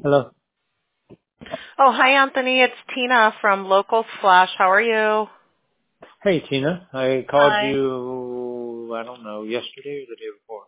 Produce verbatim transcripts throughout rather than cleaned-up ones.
Hello. Oh, hi, Anthony. It's Tina from Local Flash. How are you? Hey, Tina. I called Hi. you, I don't know, yesterday or the day before.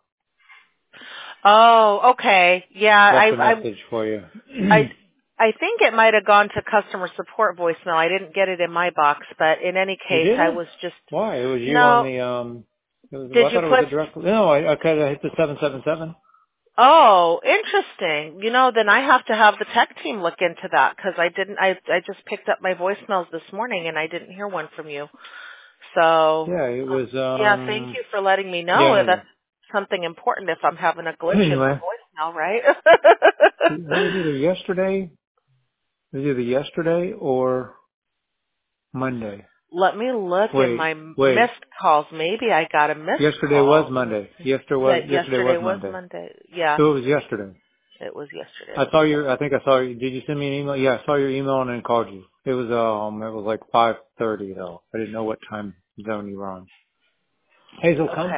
Oh, okay. Yeah, I, Left a I, message for you. I, I think it might have gone to customer support voicemail. I didn't get it in my box, but in any You case, I didn't? was just Why? It was you on no. the, um, it was, well, Did I you thought it was put? a direct, no, I, I could have hit the seven seven seven. Oh, interesting. You know, then I have to have the tech team look into that because I didn't. I, I just picked up my voicemails this morning and I didn't hear one from you. So, Yeah, it um, was, yeah, thank um, you for letting me yeah, know. anyway. That's something important if I'm having a glitch in my Anyway, voicemail, right? it was either yesterday, it was either yesterday or Monday. Let me look in Wait, my wait. missed calls. Maybe I got a missed Yesterday was call. Let me Monday. see. Yesterday was, That yesterday was yesterday was Monday. Monday. Yeah, So it was yesterday. it was yesterday. I Let saw me your, look. I think I saw you, did you send me an email? Yeah, I saw your email and then called you. It was, um, it was like five thirty though. I didn't know what time zone you were on. Hazel, come. Okay.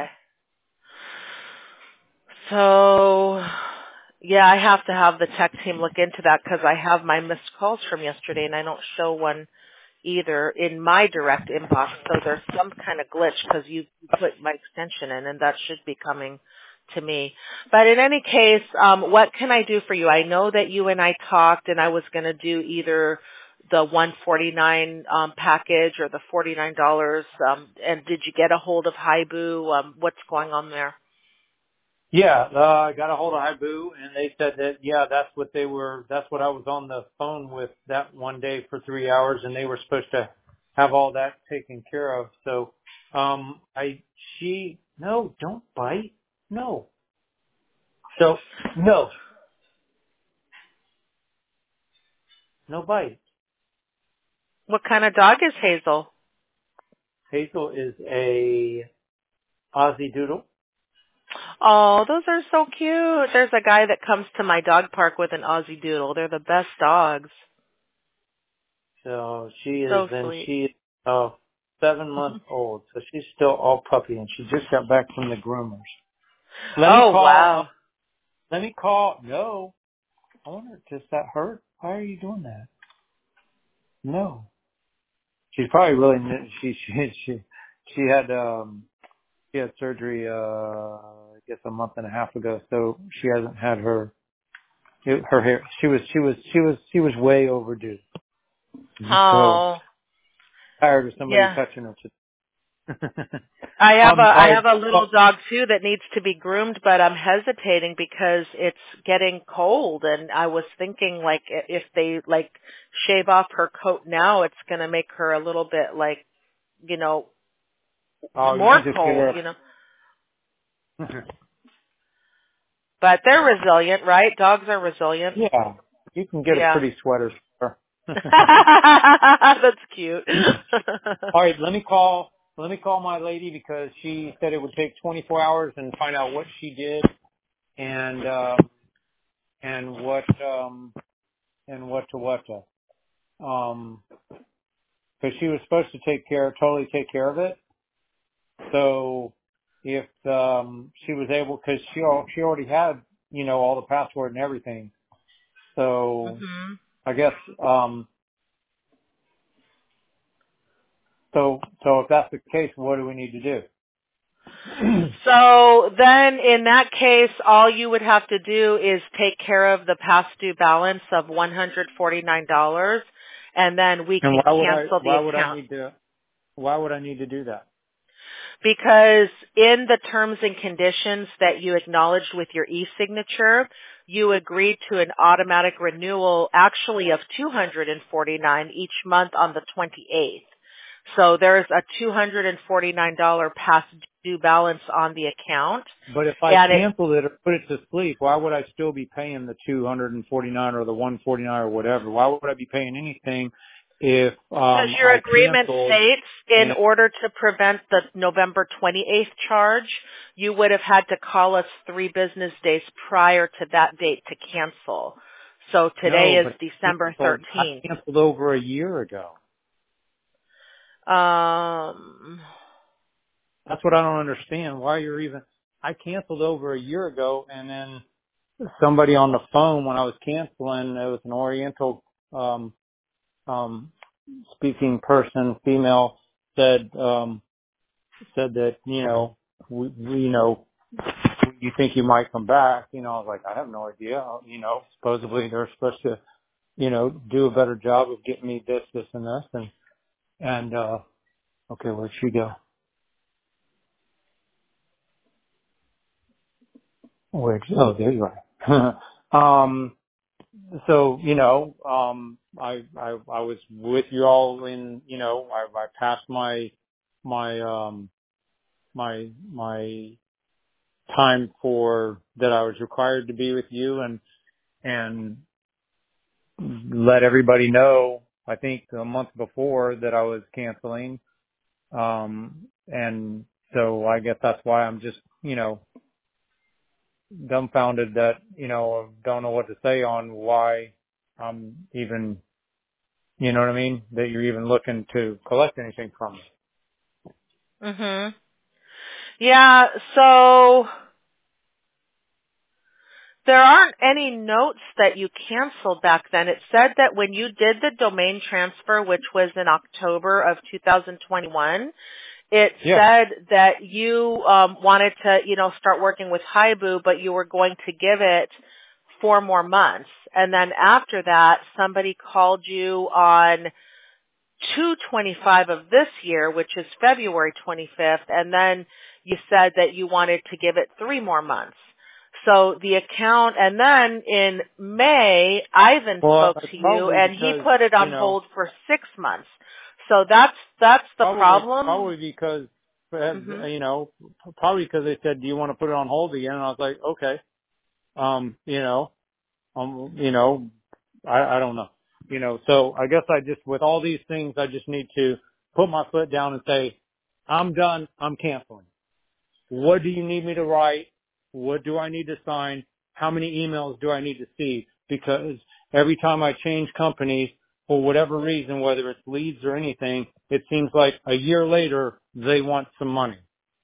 So, yeah, I have to have the tech team look into that because I have my missed calls from yesterday and I don't show one either in my direct inbox. So there's some kind of glitch because you put my extension in and that should be coming to me. But in any case, um, what can I do for you? I know that you and I talked and I was going to do either the one forty-nine um, package or the forty-nine dollars. Um, and did you get a hold of Haibu? Um, what's going on there? Yeah, uh, I got a hold of Hibu and they said that, yeah, that's what they were, that's what I was on the phone with that one day for three hours and they were supposed to have all that taken care of. So, um, I, she, no, don't bite. No. So, no, no bite. What kind of dog is Hazel? Hazel is a Aussie Doodle. Oh, those are so cute. There's a guy that comes to my dog park with an Aussie Doodle. They're the best dogs. So she is, So and sweet. she is uh, seven months old. So she's still all puppy, and she just got back from the groomers. Let me Oh, call. Uh, wow. let me call. No, I wonder, does that hurt? Why are you doing that? No, she's probably really. She she she she had um she had surgery uh I guess a month and a half ago, so she hasn't had her her hair. She was she was she was she was way overdue. So Oh, tired of somebody yeah. touching her. I have a um, all I right. have a little Well, dog too that needs to be groomed, but I'm hesitating because it's getting cold, and I was thinking like i- if they like shave off her coat now, it's going to make her a little bit like you know oh, you more can just get cold, her. you know. But they're resilient, right? Dogs are resilient. Yeah, you can get a Yeah. pretty sweater. For her. That's cute. All right, let me call. Let me call my lady because she said it would take twenty-four hours and find out what she did and uh, and what um and what to what to um because she was supposed to take care, totally take care of it. So if um she was able, because she al- she already had you know all the password and everything. So hmm I guess um so so if that's the case, what do we need to do? So then in that case, all you would have to do is take care of the past due balance of one hundred forty-nine dollars and then we And can why would I cancel the why would I account. need to why would I need to do that? Because in the terms and conditions that you acknowledged with your e-signature, you agreed to an automatic renewal actually of two hundred forty-nine dollars each month on the twenty-eighth. So there's a two hundred forty-nine dollars past due balance on the account. But if I And it, canceled it or put it to sleep, why would I still be paying the two hundred forty-nine or the one forty-nine or whatever? Why would I be paying anything if because um your I agreement canceled states in and order to prevent the November twenty-eighth charge, you would have had to call us three business days prior to that date to cancel. So today no, is but I December canceled I thirteenth. canceled over a year ago. Um, That's what I don't understand. Why you're even I canceled over a year ago and then somebody on the phone when I was canceling. It was an Oriental um, um, speaking person, female, said um, said that you know we, we you know you think you might come back. You know, I was like, I have no idea. You know, supposedly they're supposed to you know do a better job of getting me this, this, and this, and and uh, okay, where'd she go? Where'd she, oh, there you are. um, so you know, um, I, I I was with you all in you know I, I passed my my um my my time for that I was required to be with you and and let everybody know. I think a month before that I was canceling, um, and so I guess that's why I'm just you know dumbfounded that you know don't know what to say on why I'm even. You know what I mean? That you're even looking to collect anything from me. Mhm. Yeah, so there aren't any notes that you canceled back then. It said that when you did the domain transfer, which was in October of two thousand twenty-one, it Yeah. said that you um, wanted to, you know, start working with Haibu, but you were going to give it four more months. And then after that, somebody called you on two twenty-five of this year, which is February twenty-fifth, and then you said that you wanted to give it three more months. So the account, and then in May, Ivan Well, spoke it's to you, probably and he because, put it you on know, hold for six months. So that's that's the probably, problem. probably because, uh, Hmm. you know, probably because they said, do you want to put it on hold again? And I was like, okay. Um, you know, um, you know, I, I don't know. You know, so I guess I just, with all these things, I just need to put my foot down and say, I'm done. I'm canceling. What do you need me to write? What do I need to sign? How many emails do I need to see? Because every time I change companies, for whatever reason, whether it's leads or anything, it seems like a year later they want some money,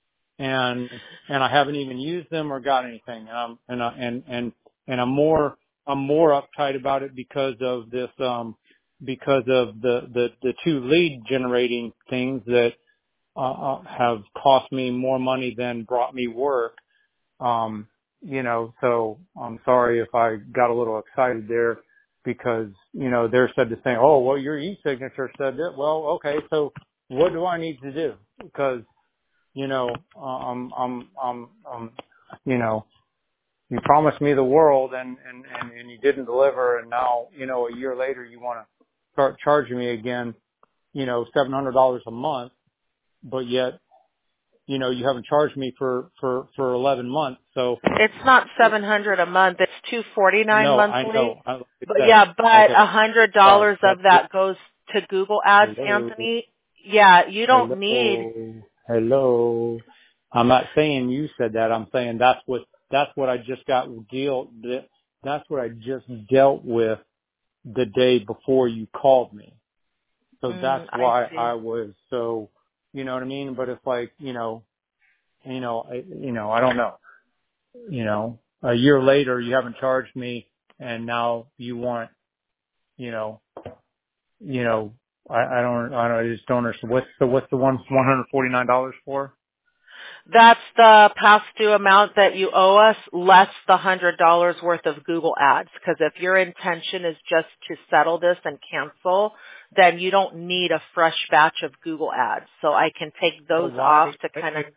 and and I haven't even used them or got anything. And I'm and I, and and and I'm more I'm more uptight about it because of this um because of the the the two lead generating things that uh, uh, have cost me more money than brought me work. Um, you know, so I'm sorry if I got a little excited there because, you know, they're said to say, oh, well, your e-signature said that. Well, okay, so what do I need to do? Because, you know, uh, I'm, I'm, I'm, um, you know, you promised me the world and, and, and, and you didn't deliver. And now, you know, a year later you want to start charging me again, you know, seven hundred dollars a month, but yet, you know, you haven't charged me for, for, for eleven months. So It's not seven hundred a month; it's two forty-nine no, I monthly. know. I, like I But said, yeah, but okay, a hundred sorry. dollars That's of it. that goes to Google Ads, Hello, Anthony. Yeah, you don't need. hello, hello. I'm not saying you said that. I'm saying that's what, that's what I just got deal, that's what I just dealt with the day before you called me. So that's Mm, I why see. I was so, you know what I mean? But it's like, you know, you know, I, you know, I don't know. You know, a year later you haven't charged me and now you want, you know, you know, I, I don't, I don't, I just don't understand. What's the, what's the one, one hundred forty-nine dollars for? That's the past due amount that you owe us, less the hundred dollars worth of Google Ads. Because if your intention is just to settle this and cancel, then you don't need a fresh batch of Google Ads. So I can take But those off why, to kind of. if,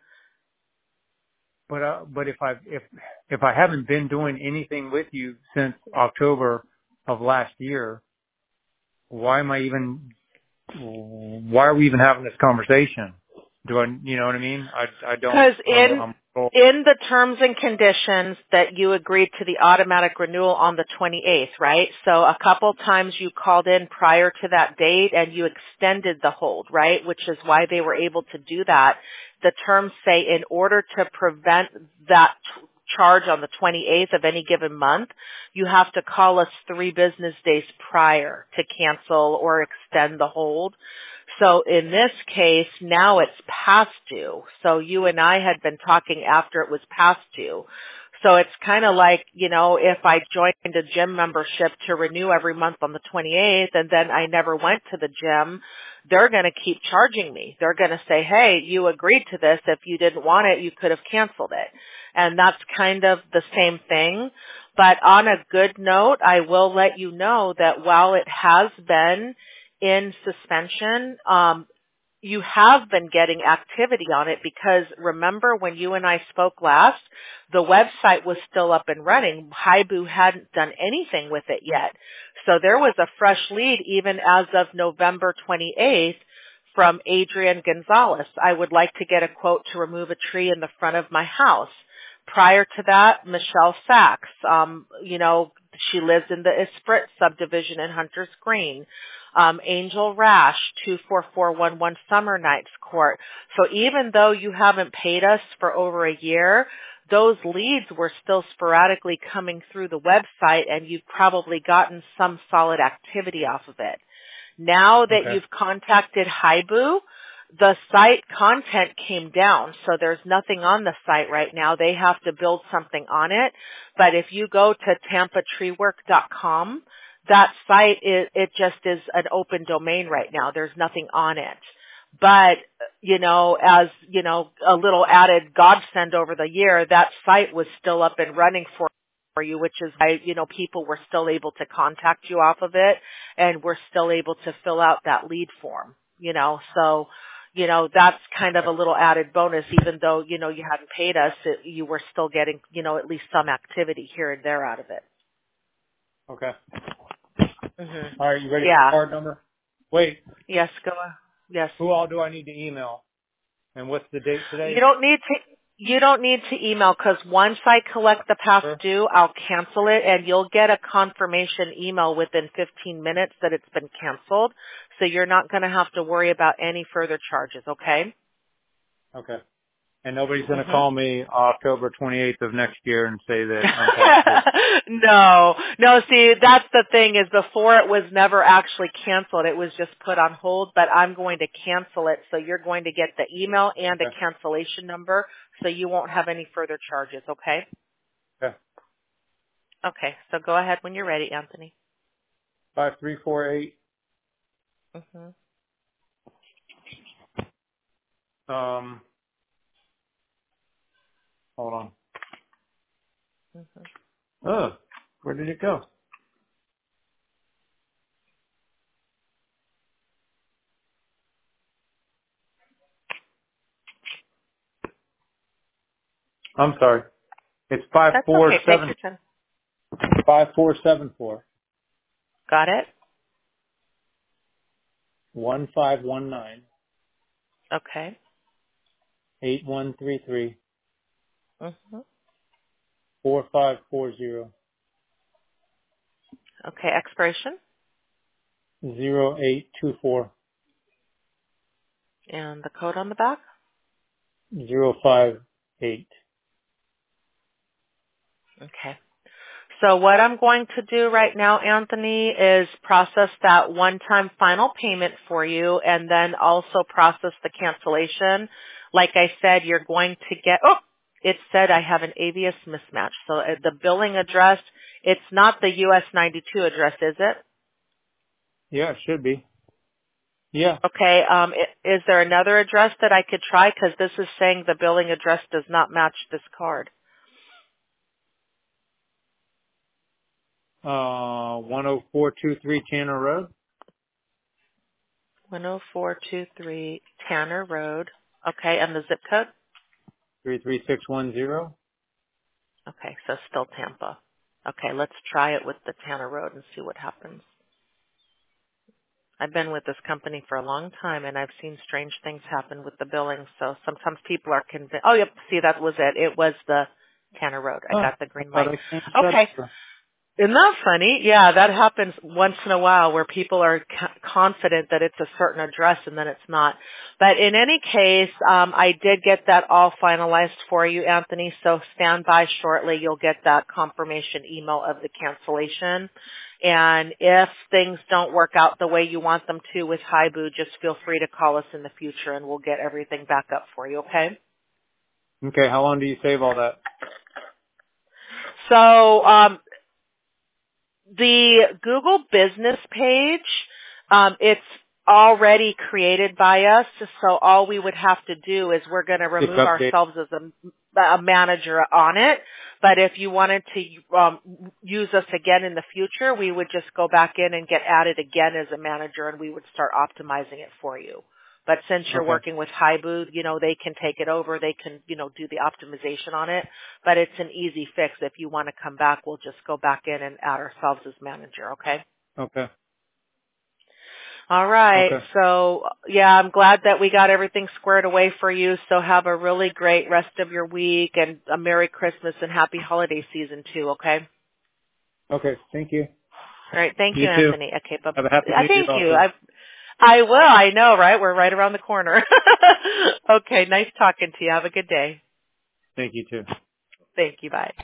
but, uh, but if I, if, if I haven't been doing anything with you since October of last year, why am I even, why are we even having this conversation? Do I, you know what I mean? I, I don't, Because I'm, in I'm, oh, in the terms and conditions that you agreed to the automatic renewal on the twenty-eighth, right? So a couple times you called in prior to that date and you extended the hold, right? Which is why they were able to do that. The terms say in order to prevent that t- charge on the twenty-eighth of any given month, you have to call us three business days prior to cancel or extend the hold. So in this case, now it's past due. So you and I had been talking after it was past due. So it's kind of like, you know, if I joined a gym membership to renew every month on the twenty-eighth and then I never went to the gym, they're going to keep charging me. They're going to say, hey, you agreed to this. If you didn't want it, you could have canceled it. And that's kind of the same thing. But on a good note, I will let you know that while it has been in suspension, um, you have been getting activity on it because remember when you and I spoke last, the website was still up and running. Haibu hadn't done anything with it yet. So there was a fresh lead even as of November twenty-eighth from Adrian Gonzalez. I would like to get a quote to remove a tree in the front of my house. Prior to that, Michelle Sachs, um, you know, she lives in the Esprit subdivision in Hunters Green. Um, Angel Rash, two four four one one Summer Nights Court. So even though you haven't paid us for over a year, those leads were still sporadically coming through the website and you've probably gotten some solid activity off of it. Now that Okay. you've contacted Haibu, the site content came down, so there's nothing on the site right now. They have to build something on it. But if you go to tampa tree work dot com, that site, is, it just is an open domain right now. There's nothing on it. But, you know, as, you know, a little added godsend over the year, that site was still up and running for for you, which is why, you know, people were still able to contact you off of it and we're still able to fill out that lead form, you know, so, you know, that's kind of a little added bonus, even though, you know, you hadn't paid us, it, you were still getting, you know, at least some activity here and there out of it. Okay. Mm-hmm. All right. You ready for Yeah. the card number? Wait. Yes, go on. Yes. Who all do I need to email? And what's the date today? You don't need to, you don't need to email because once I collect the past Sure. due, I'll cancel it and you'll get a confirmation email within fifteen minutes that it's been canceled. So you're not going to have to worry about any further charges, okay? Okay. And nobody's going to Mm-hmm. call me October twenty-eighth of next year and say that I'm past due. No, no, see, that's the thing is before it was never actually canceled. It was just put on hold, but I'm going to cancel it. So you're going to get the email and a Okay. cancellation number so you won't have any further charges, okay? Okay. Okay, so go ahead when you're ready, Anthony. Five three four eight. Mm-hmm. Um, hold on. Mm-hmm. Oh, where did it go? I'm sorry. It's five That's four okay. Take seven your time. five four seven four Got it? one five one nine Okay. eight one three three Mm-hmm. four five four zero Okay, expiration zero eight two four and the code on the back. zero five eight. Okay. So what I'm going to do right now, Anthony, is process that one-time final payment for you and then also process the cancellation. Like I said, you're going to get, oh, it said I have an avius mismatch. So uh, the billing address, it's not the U S ninety-two address, is it? Yeah, it should be. Yeah. Okay, um, i- is there another address that I could try? Because this is saying the billing address does not match this card. Uh, one oh four two three Tanner Road. one oh four two three Tanner Road. Okay, and the zip code? three three six one zero. Okay, so still Tampa. Okay, let's try it with the Tanner Road and see what happens. I've been with this company for a long time and I've seen strange things happen with the billing. So sometimes people are convinced. Oh, yep. See, that was it. It was the Tanner Road. I Huh. got the I green thought light. I changed Okay. that. Isn't that funny? Yeah, that happens once in a while where people are c- confident that it's a certain address and then it's not. But in any case, um, I did get that all finalized for you, Anthony, so stand by shortly. You'll get that confirmation email of the cancellation. And if things don't work out the way you want them to with Haibu, just feel free to call us in the future and we'll get everything back up for you, okay? Okay, how long do you save all that? So um, the Google Business page, um, it's already created by us. So all we would have to do is we're going to remove ourselves as a, a manager on it. But if you wanted to um, use us again in the future, we would just go back in and get added again as a manager, and we would start optimizing it for you. But since you're Okay. working with Haibu, you know, they can take it over. They can, you know, do the optimization on it. But it's an easy fix. If you want to come back, we'll just go back in and add ourselves as manager, okay? Okay. All right. Okay. So, yeah, I'm glad that we got everything squared away for you. So have a really great rest of your week and a Merry Christmas and Happy Holiday Season too, okay? Okay. Thank you. All right. Thank you, You too. Anthony. Okay, bye. Have a happy Uh, New Year thank you. also. I I will. I know, right? We're right around the corner. Okay. Nice talking to you. Have a good day. Thank you too. Thank you. Bye.